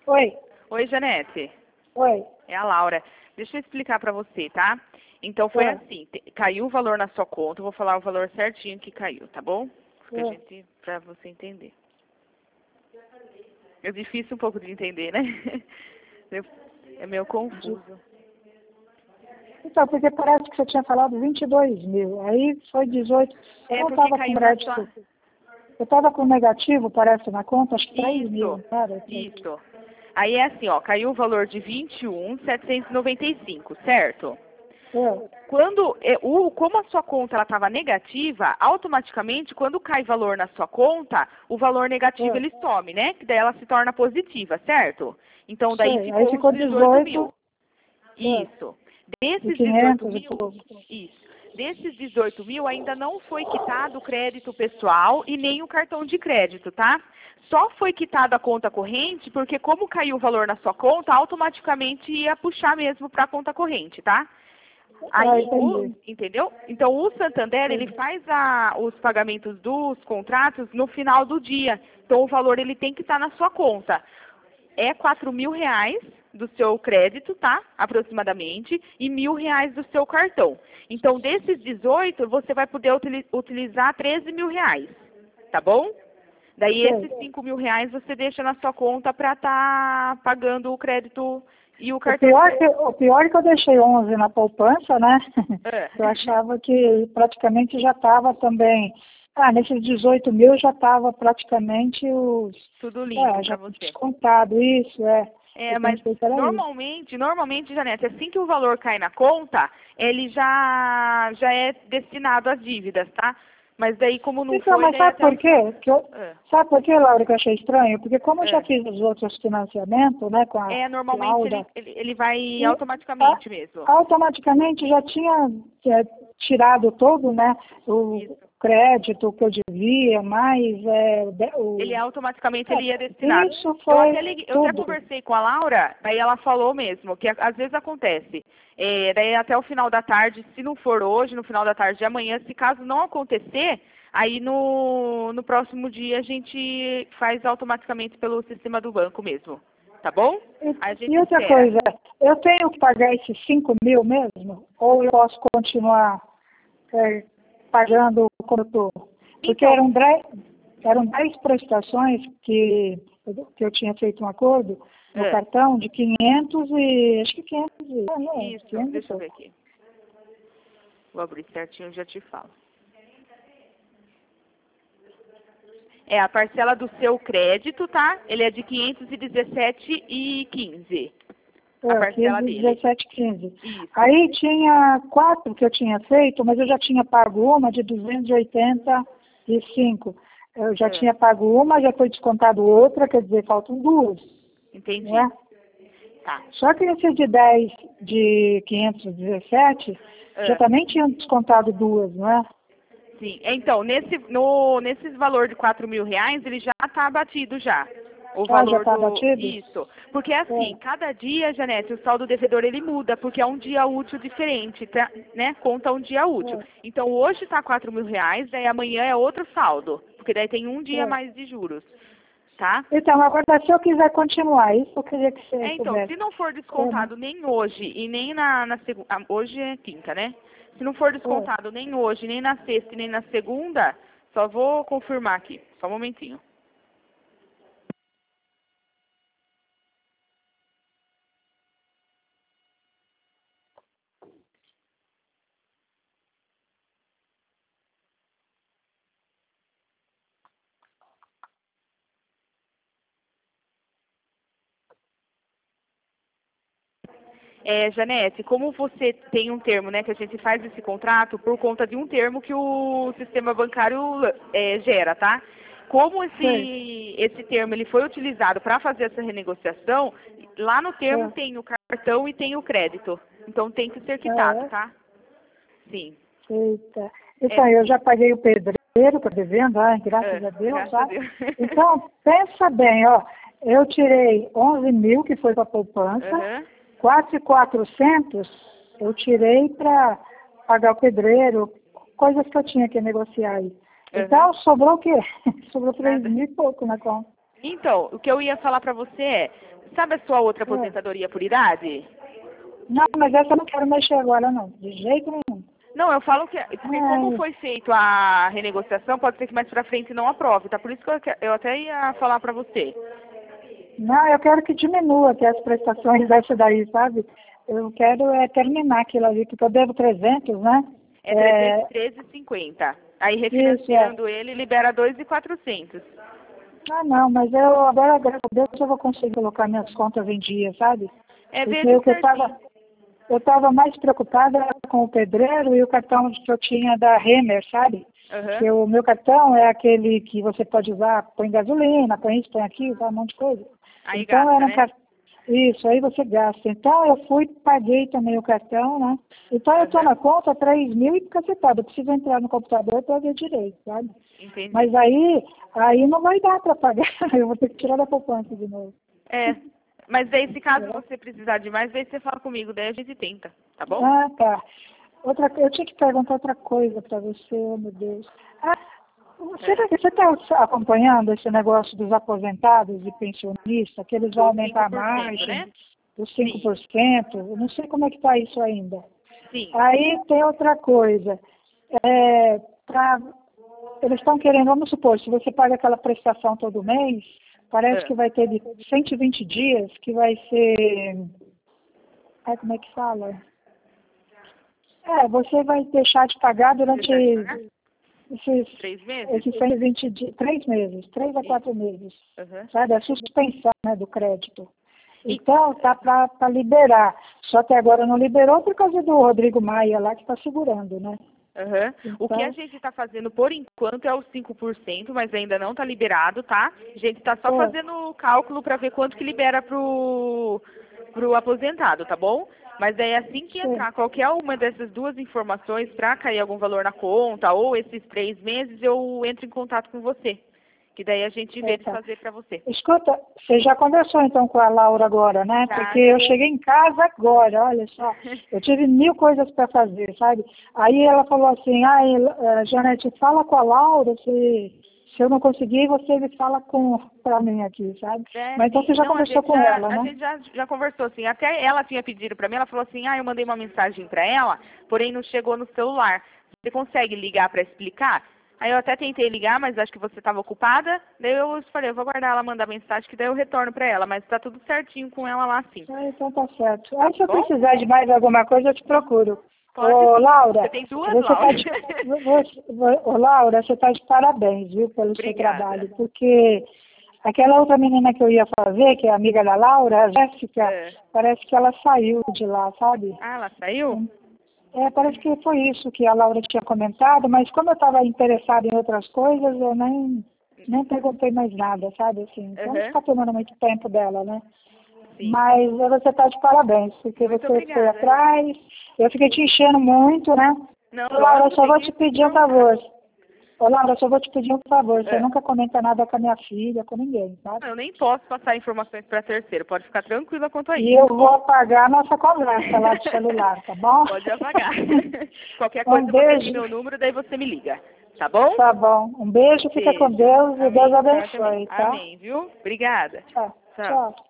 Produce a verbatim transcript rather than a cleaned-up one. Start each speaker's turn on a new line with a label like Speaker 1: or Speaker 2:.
Speaker 1: Oi.
Speaker 2: Oi, Janete.
Speaker 1: Oi.
Speaker 2: É a Laura. Deixa eu explicar para você, tá? Então foi
Speaker 1: É.
Speaker 2: assim, te- caiu o valor na sua conta, eu vou falar o valor certinho que caiu, tá bom? Porque a
Speaker 1: É.
Speaker 2: gente, pra você entender. É difícil um pouco de entender, né? Eu- É meio confuso.
Speaker 1: Então, porque parece que você tinha falado vinte e dois mil, aí foi dezoito. Eu
Speaker 2: É
Speaker 1: não
Speaker 2: porque
Speaker 1: estava com
Speaker 2: caiu na
Speaker 1: crédito.
Speaker 2: sua...
Speaker 1: Eu estava com negativo, parece, na conta, acho que três mil,
Speaker 2: Isso,
Speaker 1: cara.
Speaker 2: isso. Aí é assim, ó, caiu o valor de vinte e um mil setecentos e noventa e cinco, certo?
Speaker 1: É.
Speaker 2: Quando, é, o, como a sua conta estava negativa, automaticamente, quando cai valor na sua conta, o valor negativo
Speaker 1: É.
Speaker 2: ele some, né? Que daí ela se torna positiva, certo? Então daí
Speaker 1: Sei.
Speaker 2: ficou
Speaker 1: Aí ficou
Speaker 2: os dezoito mil.
Speaker 1: dezoito, é,
Speaker 2: Isso.
Speaker 1: de
Speaker 2: Desses dezoito
Speaker 1: quinhentos e
Speaker 2: mil,
Speaker 1: pouco.
Speaker 2: isso. Desses dezoito mil ainda não foi quitado o crédito pessoal e nem o cartão de crédito, tá? Só foi quitado a conta corrente porque como caiu o valor na sua conta, automaticamente ia puxar mesmo para a conta corrente, tá?
Speaker 1: Ah,
Speaker 2: Aí, o,
Speaker 1: entendi.
Speaker 2: entendeu? Então, o Santander, ele
Speaker 1: Entendi.
Speaker 2: faz a, os pagamentos dos contratos no final do dia. Então, o valor, ele tem que estar na sua conta. É quatro mil reais do seu crédito, tá? Aproximadamente. E mil reais do seu cartão. Então, desses dezoito, você vai poder utili- utilizar treze mil reais. Tá bom? Daí,
Speaker 1: Sei.
Speaker 2: esses cinco mil reais você deixa na sua conta para estar pagando o crédito e o
Speaker 1: O
Speaker 2: cartão.
Speaker 1: pior, que, o pior é que eu deixei onze na poupança, né?
Speaker 2: É.
Speaker 1: Eu achava que praticamente já estava também. Ah, nesses dezoito mil já estava praticamente os.
Speaker 2: Tudo limpo
Speaker 1: É,
Speaker 2: para
Speaker 1: já
Speaker 2: você.
Speaker 1: descontado isso, é.
Speaker 2: É,
Speaker 1: Eu
Speaker 2: mas
Speaker 1: pensei que era isso.
Speaker 2: normalmente, normalmente, Janete, assim que o valor cai na conta, ele já, já é destinado às dívidas, tá? Mas daí, como não
Speaker 1: Então,
Speaker 2: foi,
Speaker 1: mas
Speaker 2: daí
Speaker 1: sabe
Speaker 2: até o...
Speaker 1: por quê? Que eu,
Speaker 2: É,
Speaker 1: sabe por quê, Laura, que eu achei estranho? Porque como eu já
Speaker 2: é.
Speaker 1: fiz os outros financiamentos, né, com a
Speaker 2: É, normalmente ele,
Speaker 1: Laura,
Speaker 2: ele, ele vai
Speaker 1: e a-
Speaker 2: automaticamente mesmo.
Speaker 1: automaticamente já tinha é, tirado todo, né, o
Speaker 2: Isso.
Speaker 1: crédito que eu devia, mais é, de-
Speaker 2: Ele
Speaker 1: o,
Speaker 2: automaticamente ele ia
Speaker 1: é,
Speaker 2: destinado.
Speaker 1: isso
Speaker 2: Eu
Speaker 1: foi
Speaker 2: até, liguei, eu até
Speaker 1: tudo.
Speaker 2: conversei com a Laura, daí ela falou mesmo, que a- às vezes acontece. É, daí até o final da tarde, se não for hoje, no final da tarde de amanhã, se caso não acontecer, aí no, no próximo dia a gente faz automaticamente pelo sistema do banco mesmo. Tá bom? Aí a
Speaker 1: E,
Speaker 2: gente
Speaker 1: e outra
Speaker 2: espera.
Speaker 1: coisa, eu tenho que pagar esses cinco mil mesmo? Ou eu posso continuar é, pagando como eu estou? Porque
Speaker 2: Então,
Speaker 1: eram dez, eram dez prestações que, que eu tinha feito um acordo no
Speaker 2: é,
Speaker 1: cartão de quinhentos e... Acho que quinhentos e... Ah, não,
Speaker 2: isso,
Speaker 1: quinhentos e
Speaker 2: deixa eu ver
Speaker 1: pouco.
Speaker 2: aqui. Vou abrir certinho e já te falo. É, a parcela do seu crédito, tá? Ele é de quinhentos e dezessete e quinze. A
Speaker 1: É,
Speaker 2: parcela
Speaker 1: quinze,
Speaker 2: dele.
Speaker 1: dezessete, quinze.
Speaker 2: Isso.
Speaker 1: Aí tinha quatro que eu tinha feito, mas eu já tinha pago uma de duzentos e oitenta e cinco. Eu já
Speaker 2: É,
Speaker 1: tinha pago uma, já foi descontado outra, quer dizer, faltam duas,
Speaker 2: entendi.
Speaker 1: né?
Speaker 2: Tá.
Speaker 1: Só que esse de dez de quinhentos e dezessete, já
Speaker 2: É,
Speaker 1: também tinham descontado duas, não é?
Speaker 2: sim. Então, nesse, no, nesses valor de quatro mil reais, ele já está abatido já. O
Speaker 1: Ah, já
Speaker 2: valor
Speaker 1: está
Speaker 2: do...
Speaker 1: batido?
Speaker 2: Isso. Porque assim,
Speaker 1: É,
Speaker 2: cada dia, Janete, o saldo devedor ele muda, porque é um dia útil diferente, tá? Né? Conta um dia útil.
Speaker 1: é,
Speaker 2: Então, hoje está quatro mil reais, daí amanhã é outro saldo. Porque daí tem um dia
Speaker 1: é.
Speaker 2: mais de juros. Tá?
Speaker 1: Então, agora, se eu quiser continuar, isso eu queria que você
Speaker 2: É, então,
Speaker 1: soubesse.
Speaker 2: se não for
Speaker 1: É, né?
Speaker 2: descontado nem hoje e nem na, na segunda. Hoje é quinta, né? Se não for
Speaker 1: É.
Speaker 2: descontado nem hoje, nem na sexta e nem na segunda, só vou confirmar aqui. Só um momentinho. É, Janete, como você tem um termo, né, que a gente faz esse contrato por conta de um termo que o sistema bancário é, gera, tá? Como
Speaker 1: Sei.
Speaker 2: esse, esse termo ele foi utilizado para fazer essa renegociação, lá no termo
Speaker 1: É.
Speaker 2: tem o cartão e tem o crédito. Então tem que ser
Speaker 1: Ah,
Speaker 2: quitado,
Speaker 1: é?
Speaker 2: tá? Sim.
Speaker 1: Eita.
Speaker 2: É,
Speaker 1: Então, eu já paguei o pedreiro, tô devendo, ai, graças
Speaker 2: é,
Speaker 1: a Deus,
Speaker 2: graças a
Speaker 1: tá?
Speaker 2: Deus.
Speaker 1: Então, pensa bem, ó, eu tirei onze mil, que foi para a poupança,
Speaker 2: Aham.
Speaker 1: quatro mil e quatrocentos eu tirei para pagar o pedreiro, coisas que eu tinha que negociar aí.
Speaker 2: Aham.
Speaker 1: Então, sobrou o quê? Sobrou três
Speaker 2: Nada.
Speaker 1: mil e pouco na conta.
Speaker 2: Então, o que eu ia falar pra você é, sabe a sua outra aposentadoria por idade?
Speaker 1: Não, mas essa eu não quero mexer agora, não. De jeito nenhum.
Speaker 2: Não, eu falo que, porque como
Speaker 1: Ai.
Speaker 2: foi feito a renegociação, pode ser que mais pra frente não aprove, tá? Por isso que eu, que- eu até ia falar pra você.
Speaker 1: Não, eu quero que diminua aqui as prestações dessa daí, sabe? Eu quero é, terminar aquilo ali, porque eu devo trezentos, né?
Speaker 2: É trezentos e treze e cinquenta. Aí refinanciando ele, libera dois mil e quatrocentos.
Speaker 1: Ah, não, mas eu agora, graças a Deus, eu vou conseguir colocar minhas contas em dia, sabe?
Speaker 2: É
Speaker 1: Porque
Speaker 2: vezes
Speaker 1: o que eu estava eu estava mais preocupada com o pedreiro e o cartão que eu tinha da Renner, sabe?
Speaker 2: Uhum.
Speaker 1: Que o meu cartão é aquele que você pode usar, põe gasolina, põe isso, põe aquilo, tá, um monte de coisa.
Speaker 2: Aí
Speaker 1: Então
Speaker 2: gasta,
Speaker 1: era um
Speaker 2: né?
Speaker 1: cartão. Isso, aí você gasta. Então eu fui, paguei também o cartão, né? Então eu estou
Speaker 2: Uhum.
Speaker 1: na conta três mil e cacetada. Eu preciso entrar no computador para ver direito, sabe?
Speaker 2: Entendi.
Speaker 1: Mas aí, aí não vai dar para pagar. Eu vou ter que tirar da poupança de novo.
Speaker 2: É, mas daí se caso você precisar de mais, daí você fala comigo, daí a gente tenta, tá bom?
Speaker 1: Ah, tá. Outra, eu tinha que perguntar outra coisa para você, oh, meu Deus. Ah, você está acompanhando esse negócio dos aposentados e pensionistas, que eles vão
Speaker 2: Do
Speaker 1: aumentar a
Speaker 2: cinco por cento,
Speaker 1: margem
Speaker 2: né?
Speaker 1: dos cinco por cento? Eu não sei como é que está isso ainda.
Speaker 2: Sim.
Speaker 1: Aí tem outra coisa. É, pra, eles estão querendo, vamos supor, se você paga aquela prestação todo mês, parece
Speaker 2: É.
Speaker 1: que vai ter de cento e vinte dias, que vai ser... Ai, como é que fala? É, você vai deixar de pagar durante
Speaker 2: Deixar de pagar?
Speaker 1: esses,
Speaker 2: Três meses?
Speaker 1: esses cento e vinte dias, três meses, três a quatro meses,
Speaker 2: Uhum.
Speaker 1: sabe? A suspensão, né, do crédito. Então, tá para liberar. Só que agora não liberou por causa do Rodrigo Maia lá que está segurando, né?
Speaker 2: Uhum.
Speaker 1: Então,
Speaker 2: O que a gente está fazendo por enquanto é os cinco por cento, mas ainda não está liberado, tá? A gente está só
Speaker 1: é,
Speaker 2: fazendo o cálculo para ver quanto que libera pro, pro aposentado, tá bom? Mas daí assim que
Speaker 1: sim.
Speaker 2: entrar qualquer uma dessas duas informações para cair algum valor na conta ou esses três meses, eu entro em contato com você. Que daí a gente vê
Speaker 1: É,
Speaker 2: de
Speaker 1: tá.
Speaker 2: fazer para você.
Speaker 1: Escuta, você já conversou então com a Laura agora, né?
Speaker 2: Já,
Speaker 1: Porque
Speaker 2: já.
Speaker 1: eu cheguei em casa agora, olha só. Eu tive mil coisas para fazer, sabe? Aí ela falou assim, ai, eh, Janete, fala com a Laura, se, se eu não conseguir, você me fala com para mim aqui, sabe?
Speaker 2: É,
Speaker 1: Mas então
Speaker 2: sim.
Speaker 1: você já
Speaker 2: Não, a
Speaker 1: conversou
Speaker 2: gente
Speaker 1: com
Speaker 2: já,
Speaker 1: ela,
Speaker 2: a
Speaker 1: né?
Speaker 2: gente já, já conversou, assim. Até ela tinha pedido pra mim, ela falou assim, ah, eu mandei uma mensagem pra ela, porém não chegou no celular. Você consegue ligar pra explicar? Aí eu até tentei ligar, mas acho que você estava ocupada. Daí eu falei, eu vou aguardar ela mandar mensagem, que daí eu retorno pra ela. Mas tá tudo certinho com ela lá, sim.
Speaker 1: Ah, então tá certo. Aí se eu
Speaker 2: Bom?
Speaker 1: precisar de mais alguma coisa, eu te procuro.
Speaker 2: Pode
Speaker 1: Ô,
Speaker 2: sim.
Speaker 1: Laura,
Speaker 2: Você tem duas,
Speaker 1: você tá
Speaker 2: Laura.
Speaker 1: de, você, ô, Laura, você tá de parabéns, viu, pelo seu
Speaker 2: Obrigada.
Speaker 1: trabalho, porque aquela outra menina que eu ia fazer, que é amiga da Laura, a Jéssica,
Speaker 2: É.
Speaker 1: parece que ela saiu de lá, sabe?
Speaker 2: Ah, ela saiu?
Speaker 1: É, parece que foi isso que a Laura tinha comentado, mas como eu estava interessada em outras coisas, eu nem, nem perguntei mais nada, sabe? Assim, então não
Speaker 2: Uhum.
Speaker 1: ficar tomando muito tempo dela, né?
Speaker 2: Sim.
Speaker 1: Mas você está de parabéns, porque
Speaker 2: Muito
Speaker 1: você foi
Speaker 2: obrigada.
Speaker 1: atrás, eu fiquei te enchendo muito, né?
Speaker 2: Não,
Speaker 1: Ô, Laura, eu
Speaker 2: lógico,
Speaker 1: só
Speaker 2: tem
Speaker 1: vou
Speaker 2: que
Speaker 1: te pedir um
Speaker 2: perguntar.
Speaker 1: favor. Ô, Laura, eu só vou te pedir um favor. Você
Speaker 2: É.
Speaker 1: nunca comenta nada com a minha filha, com ninguém, sabe?
Speaker 2: Eu nem posso passar informações para terceiro. Pode ficar tranquila quanto a
Speaker 1: E
Speaker 2: isso.
Speaker 1: eu vou apagar a nossa conversa lá do celular, tá bom?
Speaker 2: Pode apagar. Qualquer
Speaker 1: Um
Speaker 2: coisa você tem
Speaker 1: beijo.
Speaker 2: meu número, daí você me liga. Tá bom?
Speaker 1: Tá bom. Um beijo, fica com
Speaker 2: Beijo.
Speaker 1: Deus e
Speaker 2: Amém.
Speaker 1: Deus
Speaker 2: Senhora também.
Speaker 1: abençoe, tá?
Speaker 2: Amém, viu? Obrigada.
Speaker 1: Tchau.
Speaker 2: Tchau.
Speaker 1: Tchau.